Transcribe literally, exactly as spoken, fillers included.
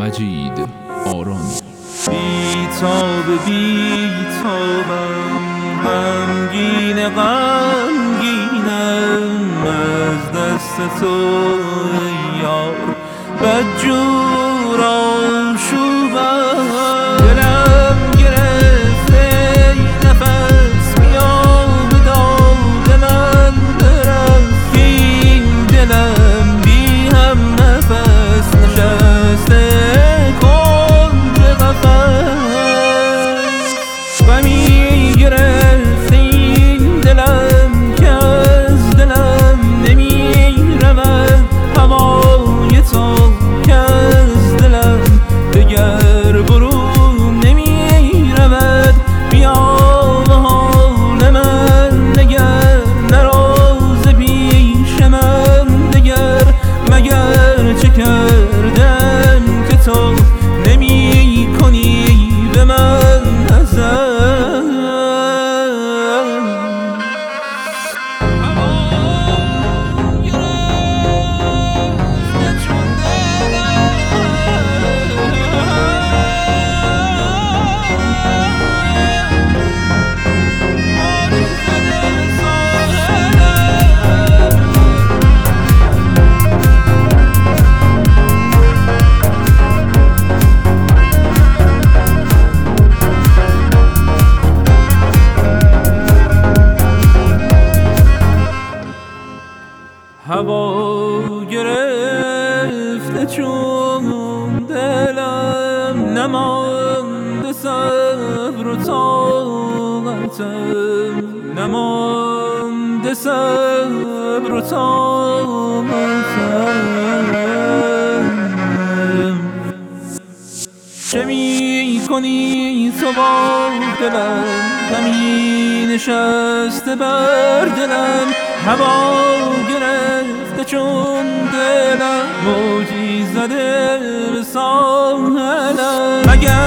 مجید آرانی. بی تاب بی تابم، غمگین غمگینم از دست تو ای یار، بدجور آشوبم. دلم گرفته نفس میام داد من برست، که این دلم بی هم نفس نشسته کنج قفس. غمی گرفته این دلم که از دلم نمی رود هوای تو، که از دلم دگر برون نمی رود. بیا به حال من نگر، نراز پیش من دگر، مگر چه کردم که تو نمی کنی به من نظر. هوا گرفته چون دلم، نمانده صبر و طاقتم، نمانده صبر و طاقتم. چه می کنی تو با دلم، غمی نشسته بر دلم، هوا گرفته چون دلم، موجی زده به ساحلم. مگر